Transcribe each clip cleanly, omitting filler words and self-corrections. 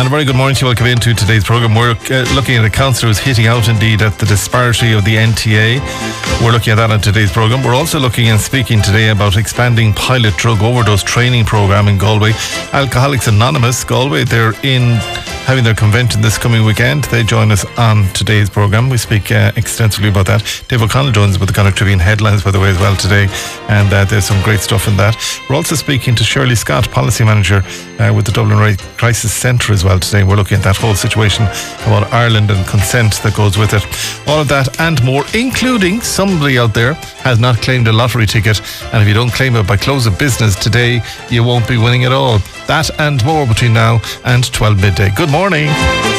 And a very good morning to you. Welcome into today's programme. We're looking at a councillor who's hitting out indeed at the disparity of the NTA. We're looking at that on today's programme. We're also looking and speaking today about expanding pilot drug overdose training programme in Galway. Alcoholics Anonymous Galway, they're having their convention this coming weekend. They join us on today's programme. We speak extensively about that. Dave O'Connell joins us with the Connacht Tribune headlines, by the way, as well today. And there's some great stuff in that. We're also speaking to Shirley Scott, Policy Manager with the Dublin Crisis Centre as well today. We're looking at that whole situation about Ireland and consent that goes with it. All of that and more, including somebody out there has not claimed a lottery ticket, and if you don't claim it by close of business today, you won't be winning at all. That and more between now and 12 midday. Good morning.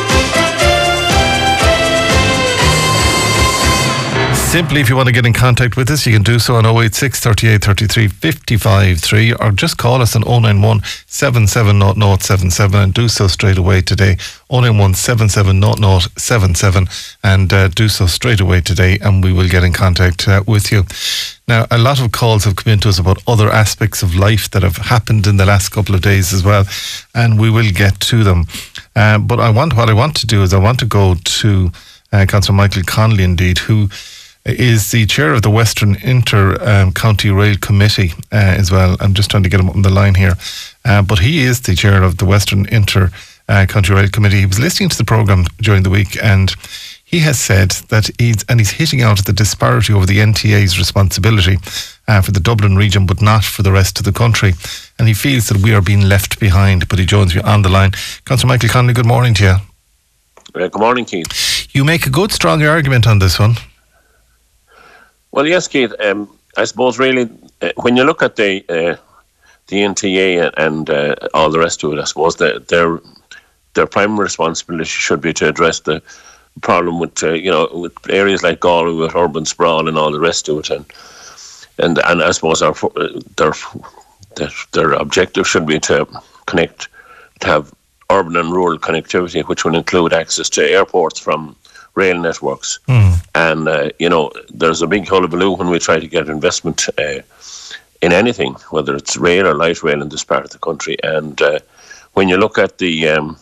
Simply, if you want to get in contact with us, you can do so on 086 38 33 55 3, or just call us on 091 7700 77 and do so straight away today. 091 7700 77 and do so straight away today, and we will get in contact with you. Now, a lot of calls have come into us about other aspects of life that have happened in the last couple of days as well, and we will get to them. But what I want to do is I want to go to Councillor Michael Connolly, indeed, who is the chair of the Western Inter-County Rail Committee as well. I'm just trying to get him on the line here. But he is the chair of the Western Inter-County Rail Committee. He was listening to the programme during the week, and he has said that he's hitting out at the disparity over the NTA's responsibility for the Dublin region, but not for the rest of the country. And he feels that we are being left behind. But he joins me on the line. Councillor Michael Connolly, good morning to you. Good morning, Keith. You make a good, strong argument on this one. Well, yes, Keith. I suppose really, when you look at the NTA and all the rest of it, I suppose their primary responsibility should be to address the problem with with areas like Galway, with urban sprawl and all the rest of it, and I suppose their objective should be to connect, to have urban and rural connectivity, which will include access to airports from rail networks. And there's a big hullabaloo when we try to get investment in anything, whether it's rail or light rail in this part of the country. And when you look at the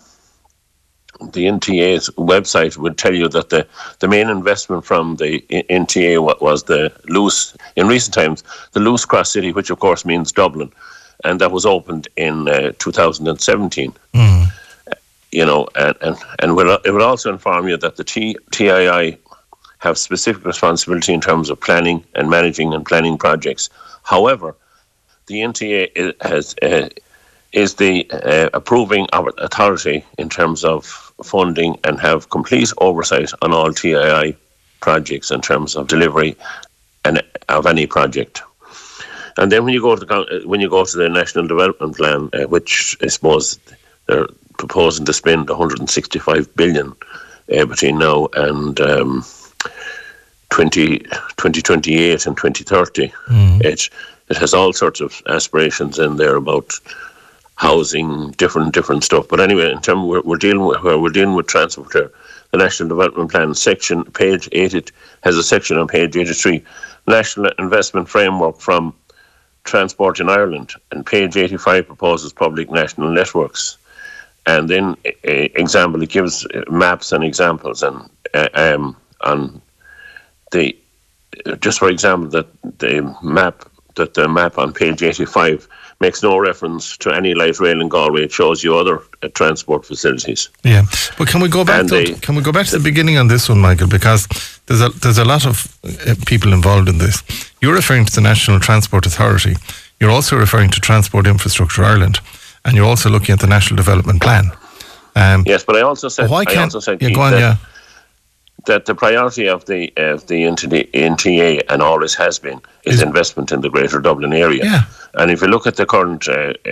NTA's website, would tell you that the main investment from the NTA was in recent times, the Luce Cross City, which of course means Dublin, and that was opened in 2017. And it will also inform you that the TII have specific responsibility in terms of planning and managing and planning projects. However, the NTA is the approving authority in terms of funding and have complete oversight on all TII projects in terms of delivery and of any project. And then when you go to the National Development Plan, which I suppose they're proposing to spend 165 billion between now and 2028 and 2030. It has all sorts of aspirations in there about housing, different stuff. But anyway, in terms we're dealing with transport here, the National Development Plan section, page 80, has a section on page 83, National Investment Framework from Transport in Ireland, and page 85 proposes public national networks. And then, example, it gives maps and examples, and on the, just for example, that the map on page 85 makes no reference to any light rail in Galway. It shows you other transport facilities. Yeah, but can we go back? Can we go back to the beginning on this one, Michael? Because there's a lot of people involved in this. You're referring to the National Transport Authority. You're also referring to Transport Infrastructure Ireland. And you're also looking at the National Development Plan. Yes, but I also said, that the priority of the NTA and always has been is investment in the Greater Dublin area. Yeah. And if you look at the current,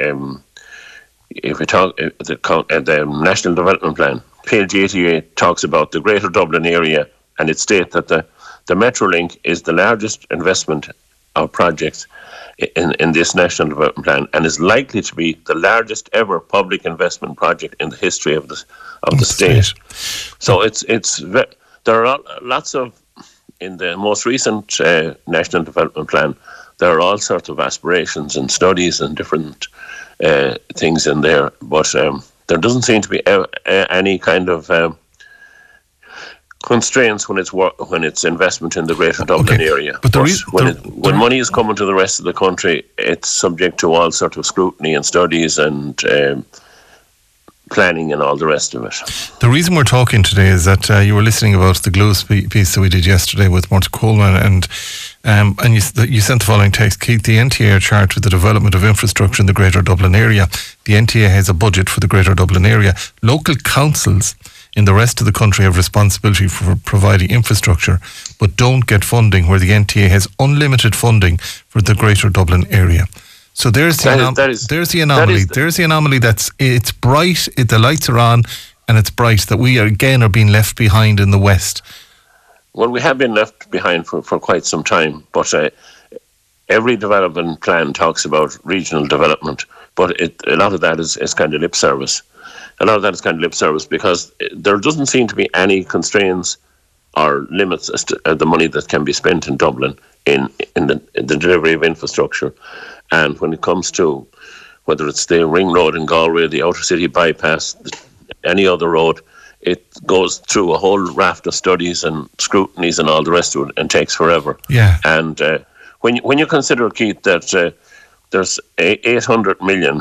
if we talk the National Development Plan, page 88 talks about the Greater Dublin area, and it states that the Metrolink is the largest investment of projects in this National Development Plan, and is likely to be the largest ever public investment project in the history of the state. So there are lots of, in the most recent National Development Plan, there are all sorts of aspirations and studies and different things in there. But there doesn't seem to be any kind of constraints when it's investment in the Greater Dublin area. But when money is coming to the rest of the country, it's subject to all sort of scrutiny and studies and planning and all the rest of it. The reason we're talking today is that you were listening about the GLUES piece that we did yesterday with Martin Coleman, and you sent the following text: Keith, the NTA are charged with the development of infrastructure in the Greater Dublin area. The NTA has a budget for the Greater Dublin area. Local councils in the rest of the country have responsibility for providing infrastructure, but don't get funding, where the NTA has unlimited funding for the Greater Dublin area. So there's the anomaly. There's the anomaly. It's bright. The lights are on, and it's bright. That we are being left behind in the West. Well, we have been left behind for quite some time. But every development plan talks about regional development, but a lot of that is kind of lip service. A lot of that is kind of lip service because there doesn't seem to be any constraints or limits as to the money that can be spent in Dublin in the delivery of infrastructure. And when it comes to whether it's the ring road in Galway, the outer city bypass, any other road, it goes through a whole raft of studies and scrutinies and all the rest of it, and takes forever. Yeah. And when you consider, Keith, that there's 800 million,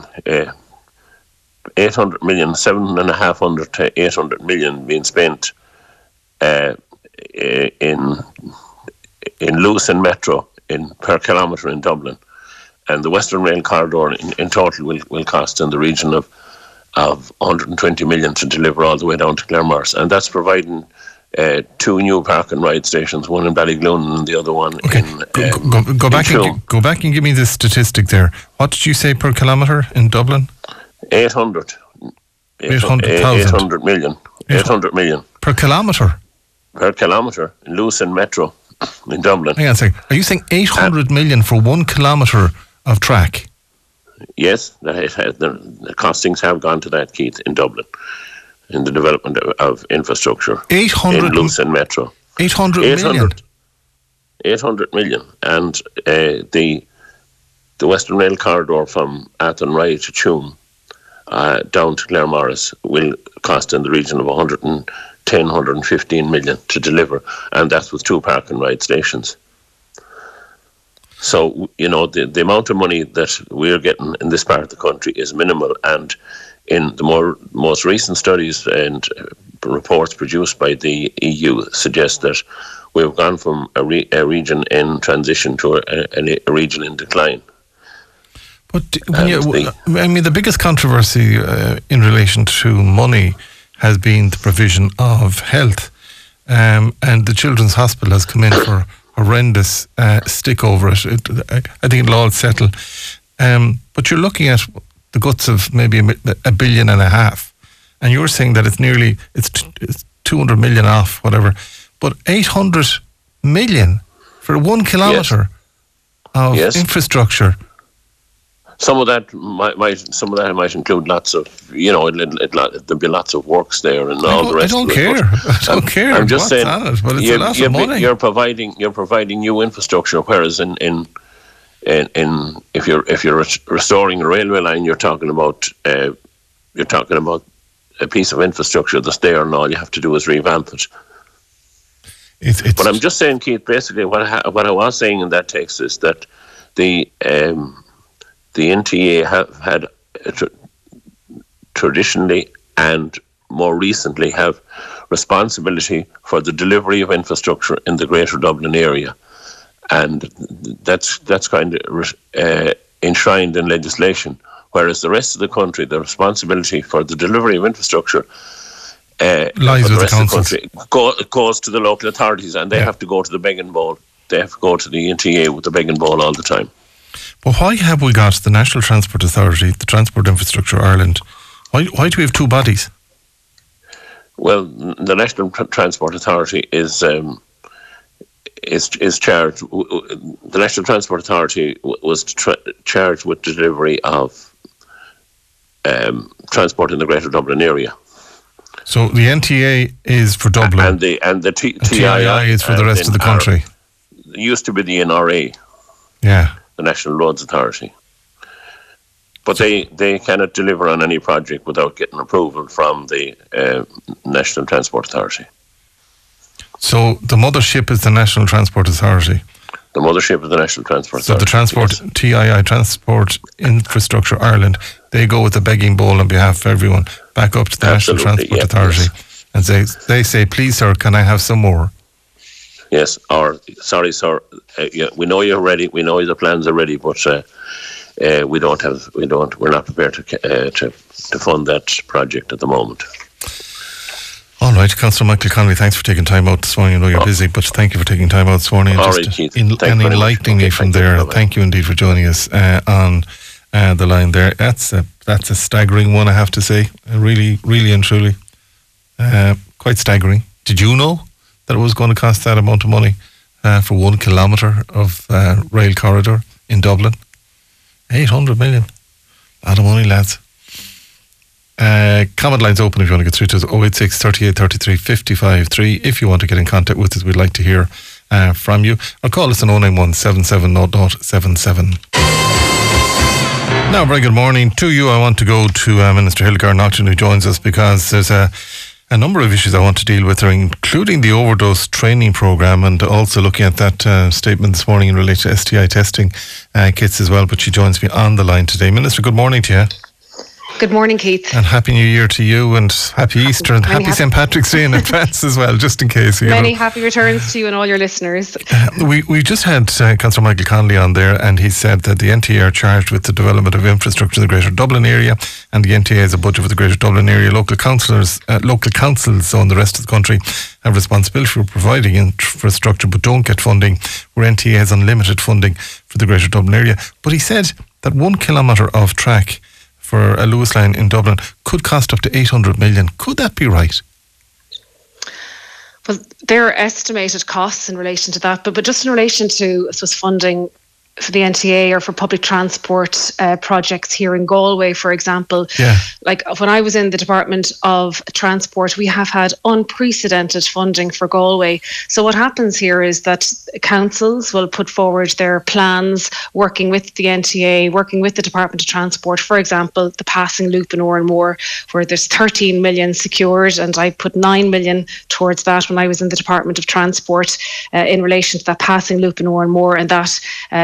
7,500 to 800 million being spent in Lucan Metro per kilometre in Dublin. And the Western Rail Corridor in total will cost in the region of 120 million to deliver all the way down to Claremorris. And that's providing 2 new park and ride stations, one in Ballygloon and the other one in go back and give me the statistic there. What did you say per kilometre in Dublin? 800 million. 800 million. Per kilometre? Per kilometre in Lucan Metro in Dublin. Hang on a second. Are you saying 800 million for 1 kilometre of track? Yes, the costings have gone to that, Keith, in Dublin, in the development of infrastructure. 800 in Lucan Metro. 800 million. 800 million. And the Western Rail Corridor from Athenry to Tuam down to Claremorris will cost in the region of 110, 115 million to deliver, and that's with 2 park and ride stations. So, the amount of money that we're getting in this part of the country is minimal, and in the most recent studies and reports produced by the EU suggest that we've gone from a region in transition to a region in decline. But the biggest controversy in relation to money has been the provision of health, and the Children's Hospital has come in for horrendous stick over it. I think it'll all settle. But you're looking at the guts of maybe $1.5 billion, and you're saying that it's 200 million off, whatever. But 800 million for 1 kilometre of infrastructure. Some of that might include lots of, there'll be lots of works there and all the rest. I don't care. I'm just saying, but it's a lot of money. You're providing new infrastructure, whereas if you're restoring a railway line, you're talking about a piece of infrastructure that's there, and all you have to do is revamp it. But I'm just saying, Keith, basically what I was saying in that text is that the NTA have had traditionally and more recently have responsibility for the delivery of infrastructure in the Greater Dublin area, and that's kind of enshrined in legislation. Whereas the rest of the country, the responsibility for the delivery of infrastructure lies with the councils. Goes to the local authorities, and they have to go to the begging bowl. They have to go to the NTA with the begging bowl all the time. But why have we got the National Transport Authority, the Transport Infrastructure Ireland? Why do we have 2 bodies? Well, the National Transport Authority is charged. The National Transport Authority was charged with delivery of transport in the Greater Dublin area. So the NTA is for Dublin, and the TII is for the rest of the country. It used to be the NRA. Yeah. The National Roads Authority. But they cannot deliver on any project without getting approval from the National Transport Authority. So the mothership is the National Transport Authority? The mothership is the National Transport Authority. So the Transport, yes. TII, Transport Infrastructure Ireland, they go with the begging bowl on behalf of everyone back up to the National Transport Authority. Yes. And they say, please sir, can I have some more? Yes, or sorry sir, we know you're ready, we know the plans are ready, but we're not prepared to fund that project at the moment. All right, Councillor Michael Connolly, thanks for taking time out this morning. I know you're busy, but thank you for taking time out this morning. All right, Keith. And enlightening me from there. Thank you indeed for joining us on the line there. That's a staggering one, I have to say. Really, really and truly. Quite staggering. Did you know that it was going to cost that amount of money for 1 kilometre of rail corridor in Dublin? 800 million. A lot of money, lads. Comment lines open if you want to get through to us. 086 38 33 55 3. If you want to get in contact with us, we'd like to hear from you. Or call us on 091 770077. Now, very good morning to you. I want to go to Minister Hildegarde Naughton, who joins us, because there's a number of issues I want to deal with, including the overdose training programme, and also looking at that statement this morning in relation to STI testing kits as well. But she joins me on the line today. Minister, good morning to you. Good morning, Keith. And Happy New Year to you, and Happy Easter, and Happy St. Patrick's Day in advance as well, just in case. Many happy returns to you and all your listeners. We just had Councillor Michael Connolly on there, and he said that the NTA are charged with the development of infrastructure in the Greater Dublin area, and the NTA has a budget for the Greater Dublin area. Local councils and the rest of the country have responsibility for providing infrastructure, but don't get funding, where NTA has unlimited funding for the Greater Dublin area. But he said that 1 kilometre of track for a Luas line in Dublin could cost up to 800 million. Could that be right? Well, there are estimated costs in relation to that, but just in relation to, I suppose, funding for the NTA or for public transport projects here in Galway, for example. Yeah. Like when I was in the Department of Transport, we have had unprecedented funding for Galway. So what happens here is that councils will put forward their plans, working with the NTA, working with the Department of Transport. For example, the passing loop in Oranmore, where there's 13 million secured, and I put 9 million towards that when I was in the Department of Transport in relation to that passing loop in Oranmore, and that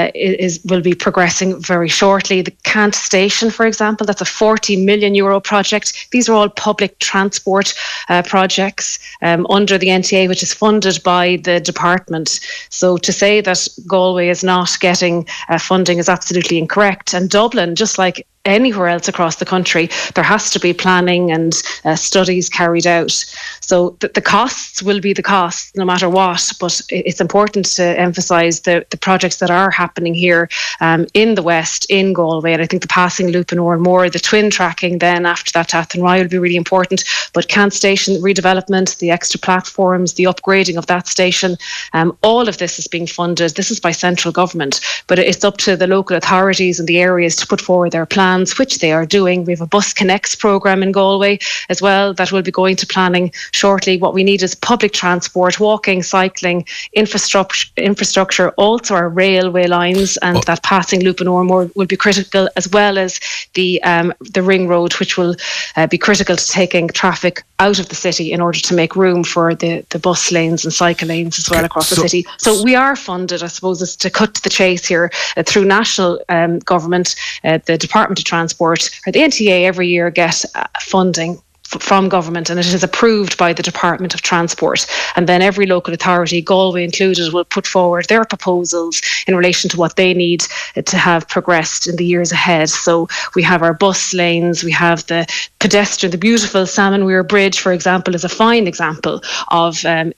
will be progressing very shortly. The Cant Station, for example, that's a €40 million project. These are all public transport projects under the NTA, which is funded by the department. So to say that Galway is not getting funding is absolutely incorrect. And Dublin, just like anywhere else across the country, there has to be planning and studies carried out. So the costs will be the costs no matter what, but it's important to emphasise the projects that are happening here in the West, in Galway. And I think the passing loop in Oranmore, the twin tracking then after that to Athenry will be really important. But Cant Station redevelopment, the extra platforms, the upgrading of that station, all of this is being funded. This is by central government, but it's up to the local authorities and the areas to put forward their plans, which they are doing. We have a Bus Connects programme in Galway as well that will be going to planning shortly. What we need is public transport, walking, cycling, infrastructure, also our railway lines, and that passing loop in Oranmore will be critical, as well as the ring road, which will be critical to taking traffic out of the city in order to make room for the bus lanes and cycle lanes as well across the city. So we are funded, I suppose, is to cut to the chase here through national government, the Department of Transport, or the NTA every year get funding from government, and it is approved by the Department of Transport. And then every local authority, Galway included, will put forward their proposals in relation to what they need to have progressed in the years ahead. So we have our bus lanes, we have the pedestrian, the beautiful Salmonweir Bridge, for example, is a fine example of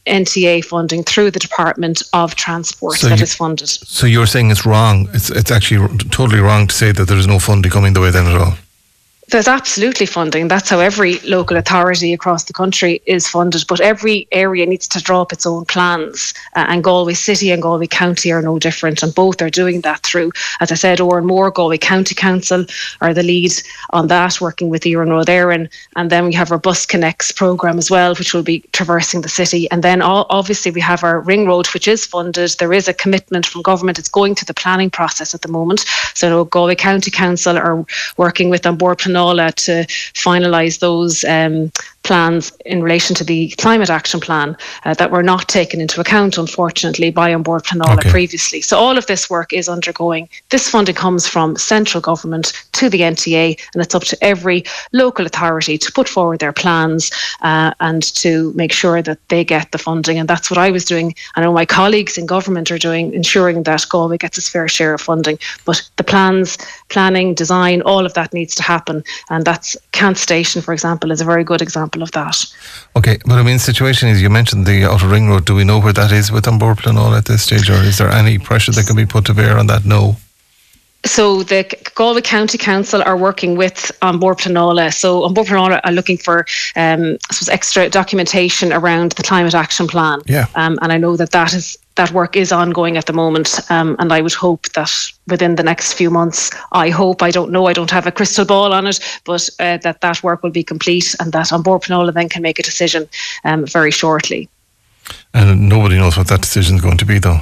NTA funding through the Department of Transport is funded. So you're saying it's wrong, it's actually totally wrong to say that there is no funding coming the way then at all? There's absolutely funding. That's how every local authority across the country is funded. But every area needs to draw up its own plans. And Galway City and Galway County are no different. And both are doing that through, as I said, Oranmore. Galway County Council are the lead on that, working with the Road Éireann. And then we have our Bus Connects programme as well, which will be traversing the city. And then obviously we have our Ring Road, which is funded. There is a commitment from government. It's going to the planning process at the moment. So Galway County Council are working with An Bord Pleanála to finalise those plans in relation to the climate action plan that were not taken into account, unfortunately, by An Bord Pleanála previously. So all of this work is undergoing. This funding comes from central government to the NTA, and it's up to every local authority to put forward their plans and to make sure that they get the funding. And that's what I was doing. I know my colleagues in government are doing, ensuring that Galway gets its fair share of funding. But the plans, planning, design, all of that needs to happen. And that's Kent Station, for example, is a very good example of that. Okay, but I mean, the situation is, you mentioned the Outer Ring Road. Do we know where that is with An Bord Pleanála at this stage, or is there any pressure that can be put to bear on that? No. So the Galway County Council are working with An Bord Pleanála. So An Bord Pleanála are looking for, I suppose, extra documentation around the climate action plan. Yeah. And I know that work is ongoing at the moment. And I would hope that within the next few months, I don't know, I don't have a crystal ball on it, but that work will be complete, and that An Bord Pleanála then can make a decision very shortly. And nobody knows what that decision is going to be, though.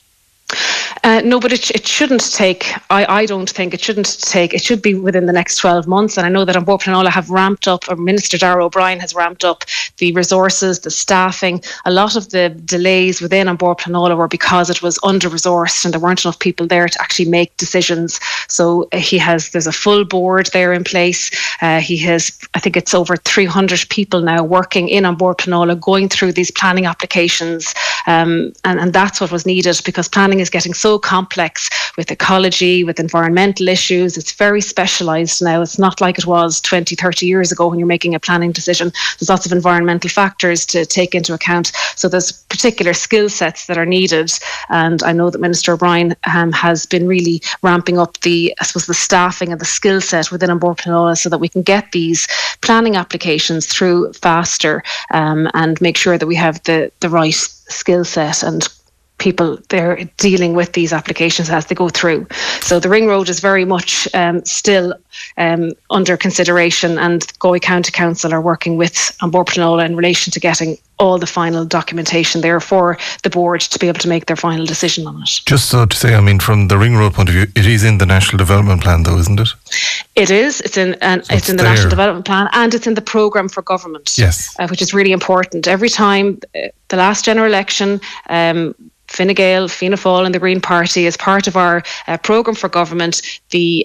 No, but it shouldn't take, I don't think it shouldn't take, it should be within the next 12 months. And I know that An Bord Pleanála have ramped up, or Minister Darragh O'Brien has ramped up the resources, the staffing. A lot of the delays within An Bord Pleanála were because it was under-resourced and there weren't enough people there to actually make decisions. So there's a full board there in place. He has, I think it's over 300 people now working in An Bord Pleanála, going through these planning applications. And that's what was needed, because planning is getting so complex with ecology, with environmental issues. It's very specialised now. It's not like it was 20, 30 years ago when you're making a planning decision. There's lots of environmental factors to take into account. So there's particular skill sets that are needed. And I know that Minister O'Brien has been really ramping up the staffing and the skill set within An Bord Pleanála so that we can get these planning applications through faster and make sure that we have the right skill set and people there dealing with these applications as they go through. So the Ring Road is very much still under consideration, and Galway County Council are working with An Bord Pleanála in relation to getting all the final documentation there for the board to be able to make their final decision on it. Just so to say, I mean, from the Ring Road point of view, it is in the National Development Plan, though, isn't it? It is. It's in the National Development Plan, and it's in the programme for government. Yes, which is really important. Every time the last general election, Fine Gael, Fianna Fáil and the Green Party, as part of our programme for government, the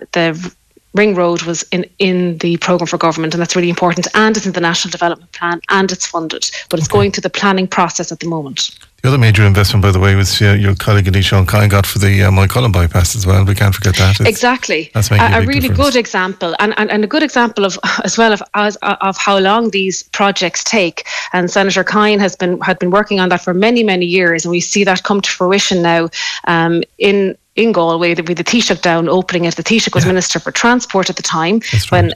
Ring Road was in the programme for government, and that's really important. And it's in the National Development Plan, and it's funded, but it's going through the planning process at the moment. The other major investment, by the way, was your colleague Sean Kine got for the Moycullen bypass as well. We can't forget that. Exactly. That's making a big really difference. Good example, and a good example of how long these projects take. And Senator Kine had been working on that for many, many years, and we see that come to fruition now in Galway, with the Taoiseach down opening it. The Taoiseach was Minister for Transport at the time when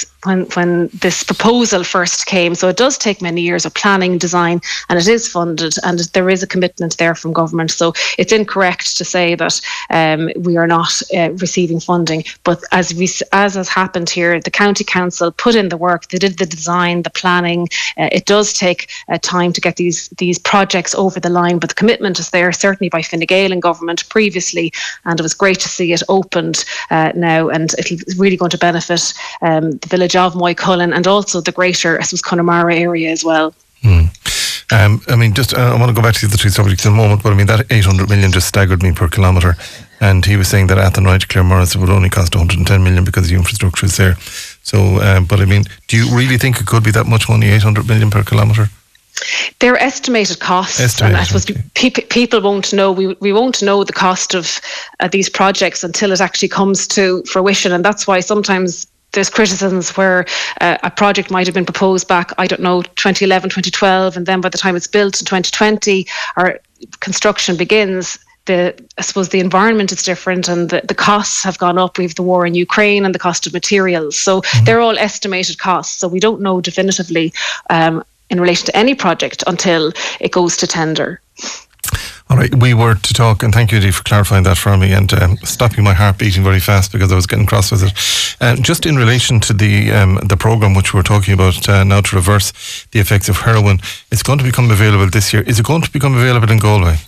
this proposal first came. So it does take many years of planning, design, and it is funded, and there is a commitment there from government. So it's incorrect to say that we are not receiving funding. But as has happened here, the County Council put in the work. They did the design, the planning. It does take time to get these projects over the line, but the commitment is there, certainly by Fine Gael and government previously. And it was great to see it opened now, and it's really going to benefit the village of Moycullen and also the greater, I suppose, Connemara area as well. I mean, I want to go back to the other two subjects in a moment, but I mean, that 800 million just staggered me per kilometre. And he was saying that Athenry to Claremorris would only cost 110 million because the infrastructure is there. So, but I mean, do you really think it could be that much money, 800 million per kilometre? They're estimated costs, and I suppose people won't know. We won't know the cost of these projects until it actually comes to fruition, and that's why sometimes there's criticisms where a project might have been proposed back, 2011, 2012, and then by the time it's built in 2020 or construction begins, I suppose the environment is different, and the costs have gone up. We have the war in Ukraine and the cost of materials. So they're all estimated costs. So we don't know definitively in relation to any project until it goes to tender. All right, we were to talk, and thank you, Dee, for clarifying that for me and stopping my heart beating very fast because I was getting cross with it. Just in relation to the programme which we're talking about now to reverse the effects of heroin, it's going to become available this year. Is it going to become available in Galway?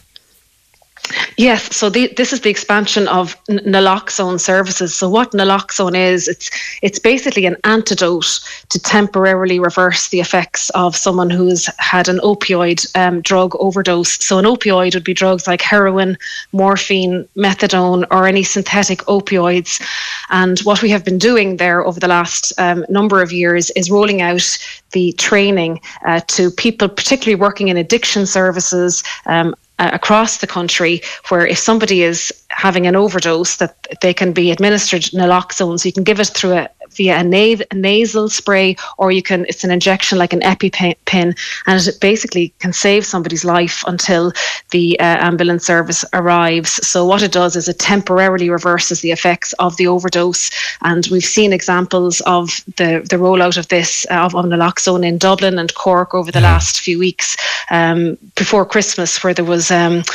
Yes, so this is the expansion of naloxone services. So what naloxone is, it's basically an antidote to temporarily reverse the effects of someone who's had an opioid drug overdose. So an opioid would be drugs like heroin, morphine, methadone, or any synthetic opioids. And what we have been doing there over the last number of years is rolling out the training to people, particularly working in addiction services, across the country, where if somebody is having an overdose, that they can be administered naloxone. So you can give it via a nasal spray, or it's an injection like an EpiPen, and it basically can save somebody's life until the ambulance service arrives. So what it does is it temporarily reverses the effects of the overdose, and we've seen examples of the rollout of this of naloxone in Dublin and Cork over the last few weeks before Christmas, where there was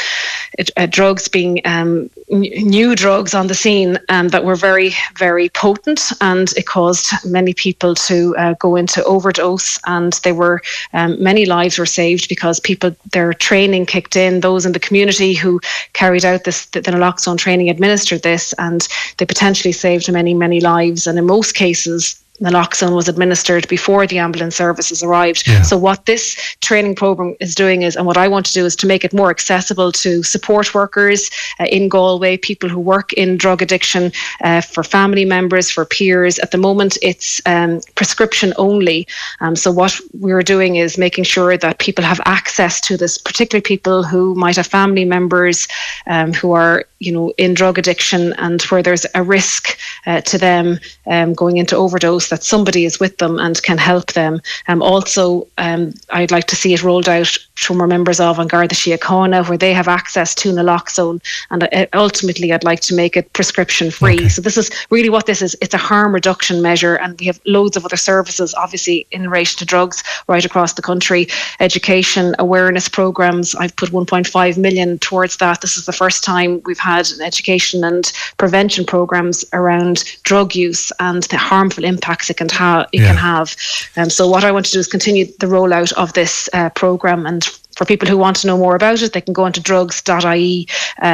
drugs being new drugs on the scene that were very, very potent, and it caused many people to go into overdose, and many lives were saved because their training kicked in. Those in the community who carried out the naloxone training administered this, and they potentially saved many, many lives. And in most cases, naloxone was administered before the ambulance services arrived. Yeah. So what this training program is doing is, and what I want to do is to make it more accessible to support workers in Galway, people who work in drug addiction, for family members, for peers. At the moment, it's prescription only. So what we're doing is making sure that people have access to this, particularly people who might have family members who are, in drug addiction, and where there's a risk to them going into overdose, that somebody is with them and can help them. Also, I'd like to see it rolled out to more members of An Garda Síochána, where they have access to naloxone, and ultimately I'd like to make it prescription free. Okay. So this is really what this is. It's a harm reduction measure, and we have loads of other services, obviously, in relation to drugs right across the country. Education, awareness programs, I've put 1.5 million towards that. This is the first time we've had an education and prevention programs around drug use and the harmful impacts it can have. So what I want to do is continue the rollout of this program, and for people who want to know more about it, they can go onto drugs.ie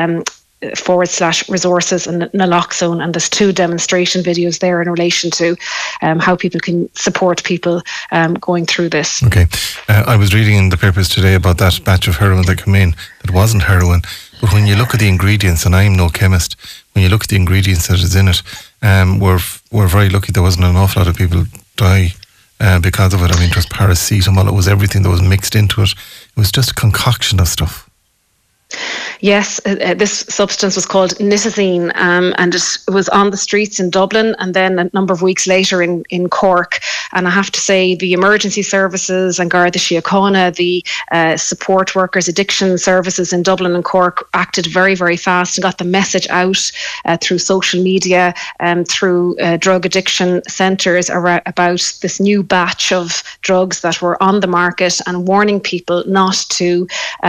/resources and naloxone, and there's 2 demonstration videos there in relation to how people can support people going through this. Okay. I was reading in the papers today about that batch of heroin that came in that wasn't heroin, but when you look at the ingredients, and I'm no chemist, when you look at the ingredients that is in it, we're very lucky there wasn't an awful lot of people die because of it. I mean, it was paracetamol, it was everything that was mixed into it. It was just a concoction of stuff. Yes, this substance was called nitazene, and it was on the streets in Dublin, and then a number of weeks later in Cork. And I have to say, the emergency services and Garda Síochána, the support workers, addiction services in Dublin and Cork acted very, very fast and got the message out through social media and through drug addiction centres about this new batch of drugs that were on the market, and warning people not to,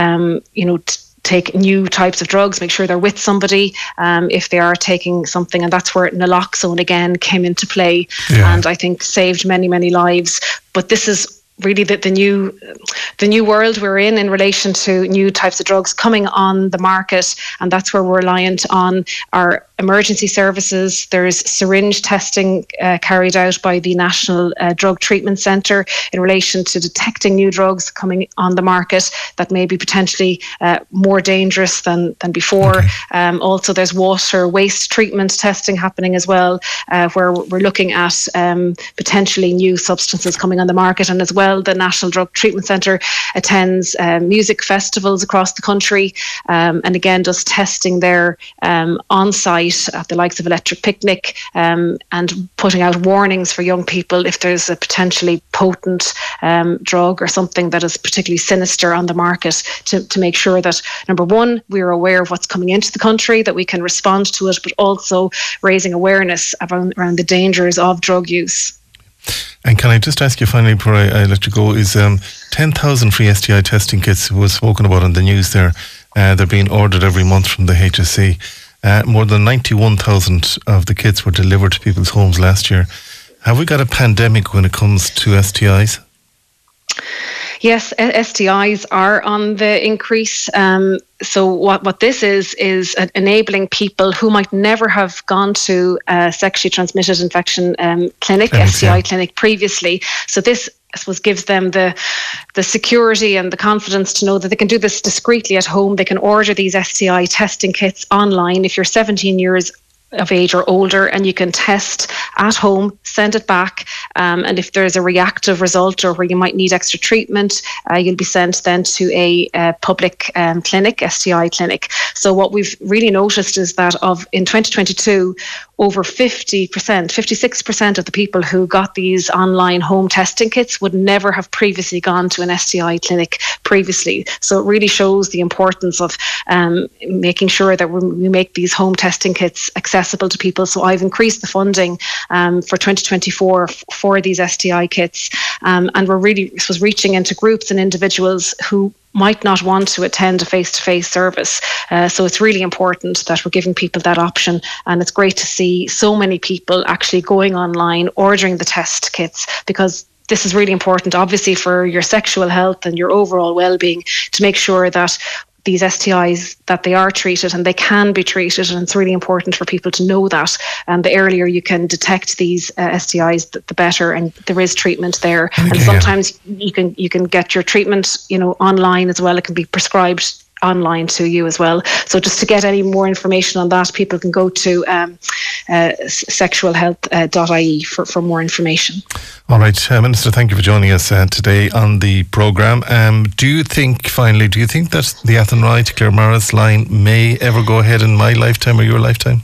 take new types of drugs, make sure they're with somebody if they are taking something. And that's where naloxone again came into play, and I think saved many, many lives. But this is really the new world we're in relation to new types of drugs coming on the market, and that's where we're reliant on our emergency services. There's syringe testing carried out by the National Drug Treatment Centre in relation to detecting new drugs coming on the market that may be potentially more dangerous than before. Okay. Also, there's water waste treatment testing happening as well, where we're looking at potentially new substances coming on the market, and as well well. The National Drug Treatment Centre attends music festivals across the country, and again does testing there on site at the likes of Electric Picnic, and putting out warnings for young people if there's a potentially potent drug or something that is particularly sinister on the market, to make sure that, number one, we're aware of what's coming into the country, that we can respond to it, but also raising awareness around the dangers of drug use. And can I just ask you finally, before I let you go, is 10,000 free STI testing kits was spoken about in the news there. They're being ordered every month from the HSE. More than 91,000 of the kits were delivered to people's homes last year. Have we got a pandemic when it comes to STIs? Yes, STIs are on the increase. So what this is enabling people who might never have gone to a sexually transmitted infection clinic, STI clinic previously. So this, I suppose, gives them the security and the confidence to know that they can do this discreetly at home. They can order these STI testing kits online if you're 17 years of age or older, and you can test at home, send it back, and if there's a reactive result or where you might need extra treatment, you'll be sent then to a public clinic, STI clinic. So what we've really noticed is that in 2022, over 56% of the people who got these online home testing kits would never have previously gone to an STI clinic previously. So it really shows the importance of making sure that we make these home testing kits accessible to people. So I've increased the funding for 2024 for these STI kits, and we're really reaching into groups and individuals who might not want to attend a face-to-face service. So it's really important that we're giving people that option, and it's great to see so many people actually going online, ordering the test kits, because this is really important, obviously, for your sexual health and your overall well-being, to make sure that these STIs, that they are treated and they can be treated, and it's really important for people to know that. And the earlier you can detect these STIs, the better, and there is treatment there. Okay, and sometimes you can get your treatment, online as well. It can be prescribed online to you as well. So just to get any more information on that, people can go to sexualhealth.ie for more information. All right, Minister, thank you for joining us today on the programme. Do you think that the Athenry to Claremorris line may ever go ahead in my lifetime or your lifetime?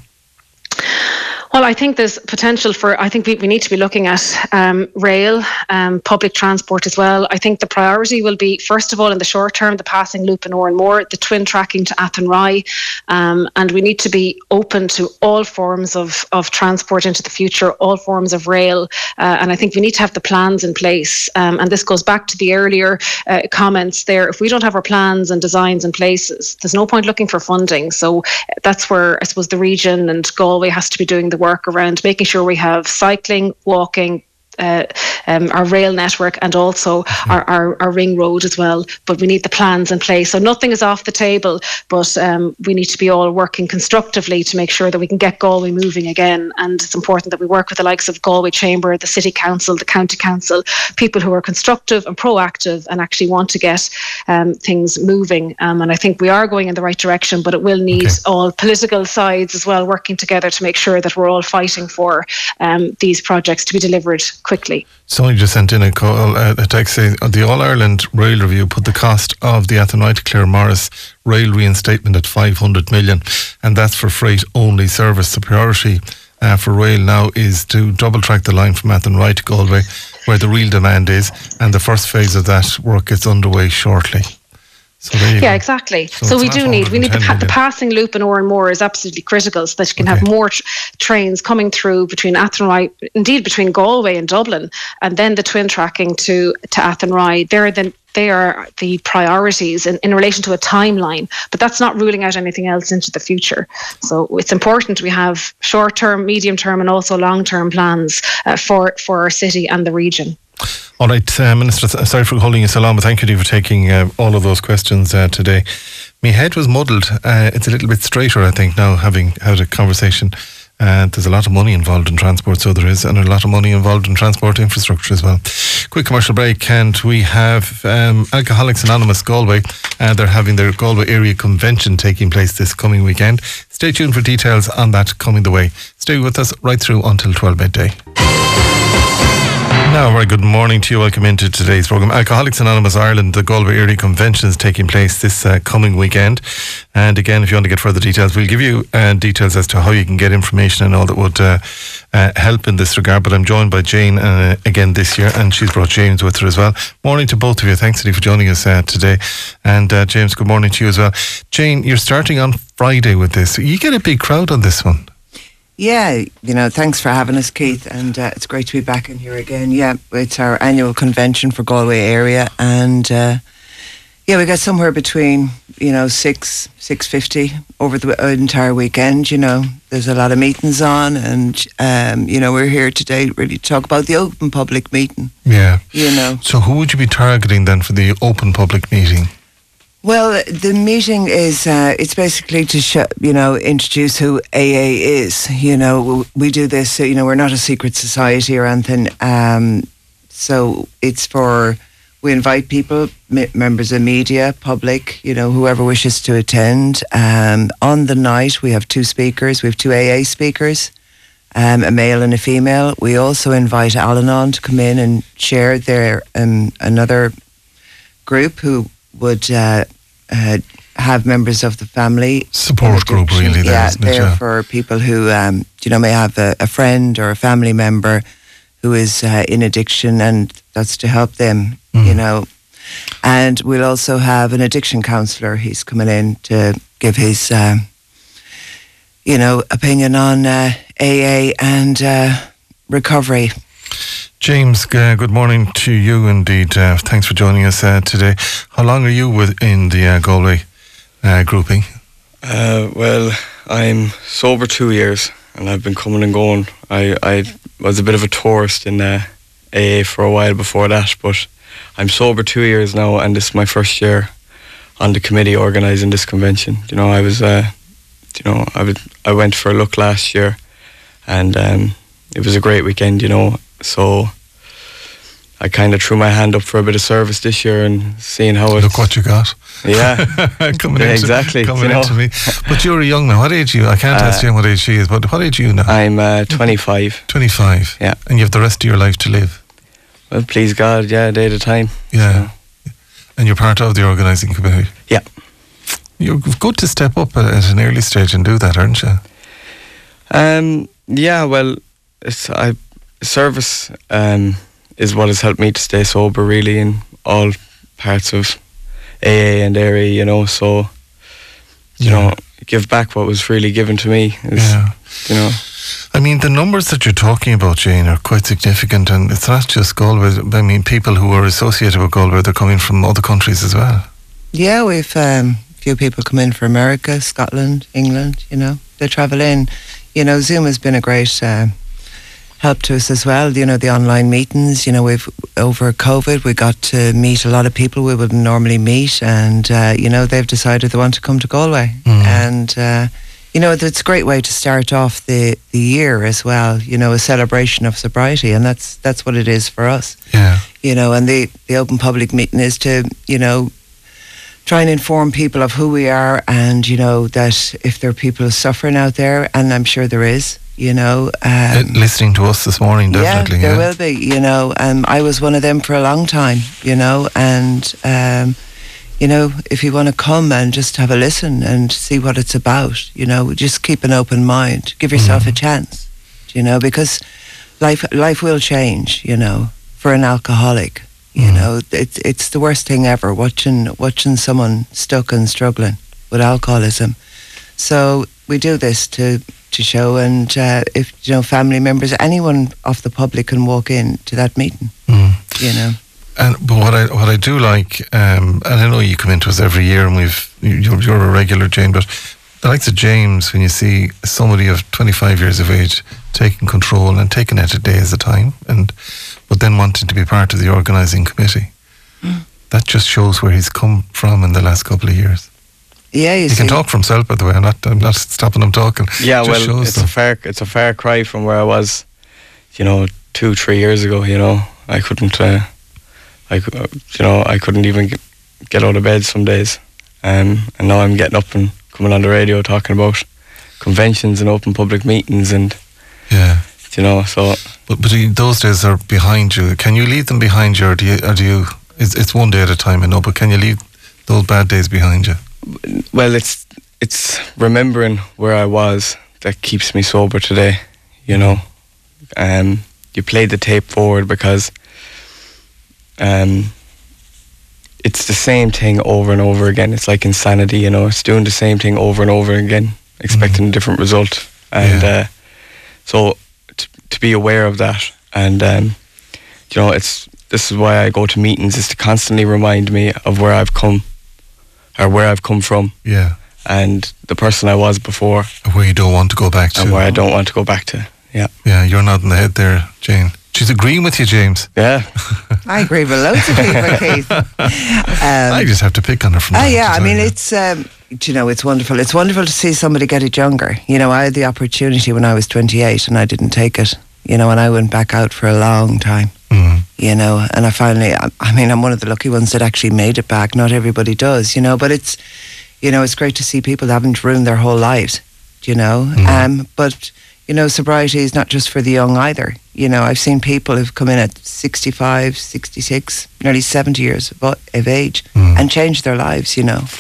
Well, I think there's potential I think we need to be looking at rail, public transport as well. I think the priority will be, first of all, in the short term, the passing loop in Oranmore, the twin tracking to Athenry, and we need to be open to all forms of transport into the future, all forms of rail, and I think we need to have the plans in place. And this goes back to the earlier comments there. If we don't have our plans and designs in place, there's no point looking for funding. So that's where I suppose the region and Galway has to be doing the work around making sure we have cycling, walking, our rail network, and also our ring road as well. But we need the plans in place. So nothing is off the table, but we need to be all working constructively to make sure that we can get Galway moving again. And it's important that we work with the likes of Galway Chamber, the City Council, the County Council, people who are constructive and proactive and actually want to get things moving. And I think we are going in the right direction, but it will need all political sides as well working together to make sure that we're all fighting for these projects to be delivered quickly. Somebody just sent in a text saying the All-Ireland Rail Review put the cost of the Athenry to Claremorris rail reinstatement at 500 million, and that's for freight only service. The priority for rail now is to double track the line from Athenry to Galway, where the real demand is, and the first phase of that work gets underway shortly. So exactly. So we need the passing loop in Oranmore is absolutely critical, so that you can have more trains coming through between Athenry, indeed between Galway and Dublin, and then the twin tracking to Athenry. They are the priorities in relation to a timeline, but that's not ruling out anything else into the future. So it's important we have short-term, medium-term, and also long-term plans for our city and the region. All right, Minister, sorry for holding you so long, but thank you for taking all of those questions today. My head was muddled. It's a little bit straighter, I think, now, having had a conversation. There's a lot of money involved in transport, so there is, and a lot of money involved in transport infrastructure as well. Quick commercial break, and we have Alcoholics Anonymous Galway. They're having their Galway Area Convention taking place this coming weekend. Stay tuned for details on that coming the way. Stay with us right through until 12 midday. Now, very good morning to you. Welcome into today's programme. Alcoholics Anonymous Ireland, the Galway Area Convention is taking place this coming weekend. And again, if you want to get further details, we'll give you details as to how you can get information and all that would help in this regard. But I'm joined by Jane again this year, and she's brought James with her as well. Morning to both of you. Thanks, Eddie, for joining us today. And James, good morning to you as well. Jane, you're starting on Friday with this. You get a big crowd on this one. Yeah, thanks for having us, Keith, and it's great to be back in here again. Yeah, it's our annual convention for Galway area, and we got somewhere between 650 over the entire weekend. There's a lot of meetings on, and we're here today really to talk about the open public meeting. Yeah. So who would you be targeting then for the open public meeting? Well, the meeting is, it's basically to, introduce who AA is. We do this, we're not a secret society or anything. So it's we invite people, members of media, public, whoever wishes to attend. On the night, we have two speakers. We have two AA speakers, a male and a female. We also invite Al-Anon to come in and share their, another group who would have members of the family support group, really. There for people who may have a friend or a family member who is in addiction, and that's to help them. And we'll also have an addiction counsellor. He's coming in to give his opinion on AA and recovery. James, good morning to you indeed. Thanks for joining us today. How long are you in the Galway grouping? Well, I'm sober 2 years, and I've been coming and going. I was a bit of a tourist in AA for a while before that, but I'm sober 2 years now, and this is my first year on the committee organising this convention. I was, I went for a look last year, and it was a great weekend. So I kind of threw my hand up for a bit of service this year and seeing how it... Look what you got. Yeah. Coming exactly. into me. But you're a young man. What age are you? I can't ask Jane what age she is, but what age are you now? I'm 25. 25? Yeah. And you have the rest of your life to live? Well, please God, a day at a time. Yeah. So. And you're part of the organising committee? Yeah. You're good to step up at an early stage and do that, aren't you? Yeah, well, service is what has helped me to stay sober, really, in all parts of AA and area, so give back what was really given to me I mean, the numbers that you're talking about, Jane, are quite significant, and it's not just Galway. I mean, people who are associated with Galway, they're coming from other countries as well. Yeah, we've a few people come in from America, Scotland, England, they travel in. Zoom has been a great help to us as well. The online meetings, we've, over COVID, we got to meet a lot of people we wouldn't normally meet, and, they've decided they want to come to Galway. And, it's a great way to start off the year as well, a celebration of sobriety, and that's what it is for us. Yeah. And the open public meeting is to, try and inform people of who we are, and, that if there are people suffering out there, and I'm sure there is, listening to us this morning, definitely. Yeah, there will be, I was one of them for a long time, and, if you want to come and just have a listen and see what it's about, just keep an open mind, give yourself a chance, because life will change, for an alcoholic. It's the worst thing ever, watching someone stuck and struggling with alcoholism. So we do this to show, and if family members, anyone of the public can walk in to that meeting. But what I do like, and I know you come into us every year, and you're a regular, Jane, but the likes of James, when you see somebody of 25 years of age taking control and taking it a day at a time, but then wanting to be part of the organising committee, that just shows where he's come from in the last couple of years. Yeah, he can talk for himself, by the way. I'm not stopping him talking. Yeah, well, it's a far cry from where I was, 2-3 years ago. I couldn't, I couldn't even get out of bed some days, and now I'm getting up and coming on the radio talking about conventions and open public meetings, and so But those days are behind you. Can you leave them behind you, or do you? It's one day at a time, I know, but can you leave those bad days behind you? Well, it's remembering where I was that keeps me sober today. You know, you play the tape forward because it's the same thing over and over again. It's like insanity, you know. It's doing the same thing over and over again, expecting a different result. And so to be aware of that, and you know, this is why I go to meetings, is to constantly remind me of where I've come, or where I've come from. Yeah. And the person I was before. Where you don't want to go back to. And where I don't want to go back to. Yeah. Yeah, you're nodding the head there, Jane. She's agreeing with you, James. Yeah. I agree with loads of people, Keith. I just have to pick on her from time to time. I mean, it's, you know, it's wonderful. It's wonderful to see somebody get it younger. You know, I had the opportunity when I was 28 and I didn't take it, you know, and I went back out for a long time, you know, and I finally, I mean, I'm one of the lucky ones that actually made it back. Not everybody does, you know, but it's, you know, it's great to see people that haven't ruined their whole lives, you know, but, you know, sobriety is not just for the young either. You know, I've seen people who've come in at 65, 66, nearly 70 years of age and changed their lives, you know.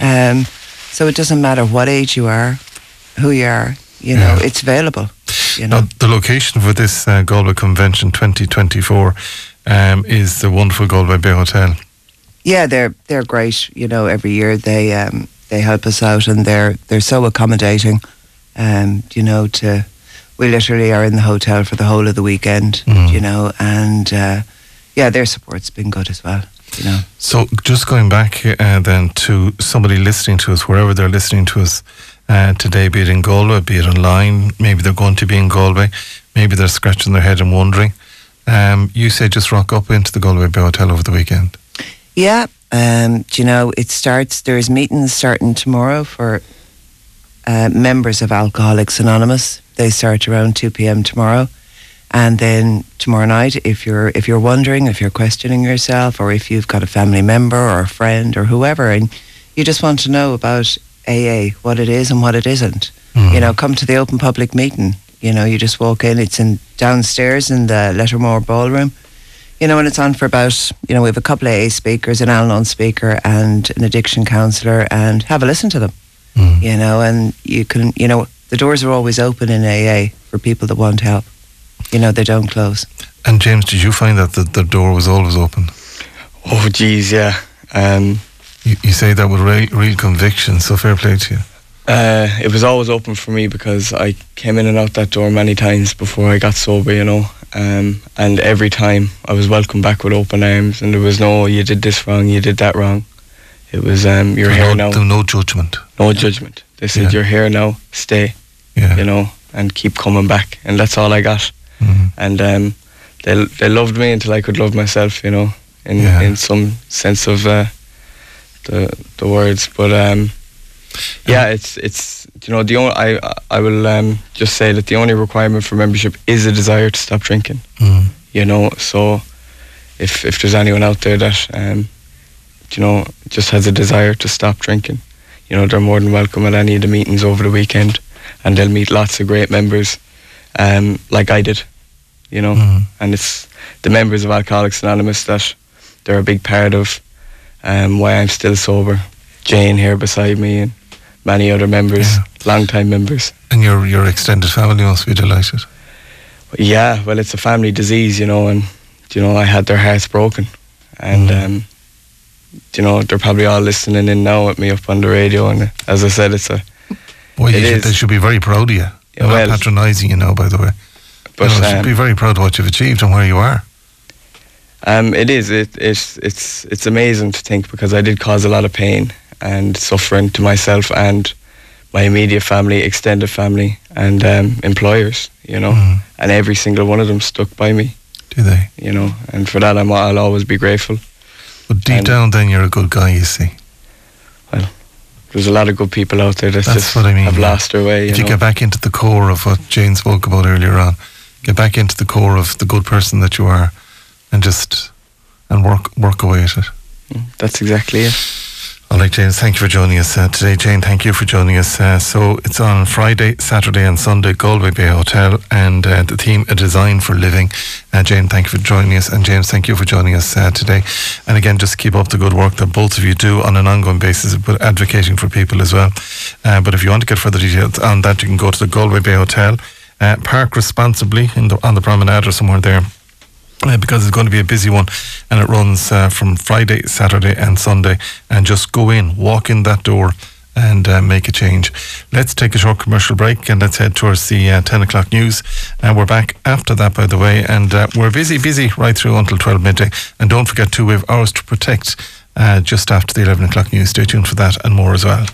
So it doesn't matter what age you are, who you are, you know, it's available. You know? Now, the location for this Galway Convention 2024 is the wonderful Galway Bay Hotel. Yeah, they're great. You know, every year they help us out, and they're so accommodating. You know, we literally are in the hotel for the whole of the weekend. You know, and yeah, their support's been good as well. You know. So just going back then to somebody listening to us, wherever they're listening to us today, be it in Galway, be it online, maybe they're going to be in Galway, maybe they're scratching their head and wondering. You say just rock up into the Galway Bay Hotel over the weekend. Yeah, you know, there's meetings starting tomorrow for members of Alcoholics Anonymous. They start around 2 p.m. tomorrow. And then tomorrow night, if you're wondering, if you're questioning yourself, or if you've got a family member or a friend or whoever, and you just want to know about AA, what it is and what it isn't, you know, come to the open public meeting. You know, you just walk in. It's downstairs in the Lettermore Ballroom. You know, and it's on for about, you know, we have a couple of AA speakers, an Al-Anon speaker and an addiction counsellor, and have a listen to them. You know, and you can, you know, the doors are always open in AA for people that want help. You know, they don't close. And James, did you find that the door was always open? Oh, geez, yeah. You say that with real conviction, so fair play to you. It was always open for me because I came in and out that door many times before I got sober, you know. And every time I was welcomed back with open arms, and there was no, you did this wrong, you did that wrong. It was, you're here now. No judgment. No judgment. They said, you're here now, stay, you know, and keep coming back. And that's all I got. And they loved me until I could love myself, you know, in some sense of the words. But yeah, it's you know, the only I will just say that the only requirement for membership is a desire to stop drinking. You know, so if there's anyone out there that you know, just has a desire to stop drinking, you know, they're more than welcome at any of the meetings over the weekend, and they'll meet lots of great members, like I did, you know. And it's the members of Alcoholics Anonymous that they're a big part of why I'm still sober. Jane here beside me and many other members, long-time members. And your extended family must be delighted. Yeah, well, it's a family disease, you know, and, you know, I had their hearts broken. And, you know, they're probably all listening in now with me up on the radio. And as I said, it's a... Well, they should be very proud of you. They're not patronising you now, by the way. But you know, they should be very proud of what you've achieved and where you are. It is. It's amazing to think, because I did cause a lot of pain and suffering to myself and my immediate family, extended family, and employers, you know. And every single one of them stuck by me. Do they? You know, and for that I'll always be grateful. But deep down then you're a good guy, you see. Well, there's a lot of good people out there that just what I mean, have lost their way. If you get back into the core of what Jane spoke about earlier on, get back into the core of the good person that you are, and work away at it. That's exactly it. All right, James, thank you for joining us today. Jane, thank you for joining us. So it's on Friday, Saturday and Sunday, Galway Bay Hotel, and the theme, A Design for Living. Jane, thank you for joining us, and James, thank you for joining us today. And again, just keep up the good work that both of you do on an ongoing basis, but advocating for people as well. But if you want to get further details on that, you can go to the Galway Bay Hotel. Park responsibly on the promenade or somewhere there. Because it's going to be a busy one, and it runs from Friday, Saturday and Sunday, and just go in, walk in that door and make a change. Let's take a short commercial break and let's head towards the 10 o'clock news, and we're back after that, by the way, and we're busy right through until 12 midday, and don't forget to, we have Hours to Protect just after the 11 o'clock news. Stay tuned for that and more as well.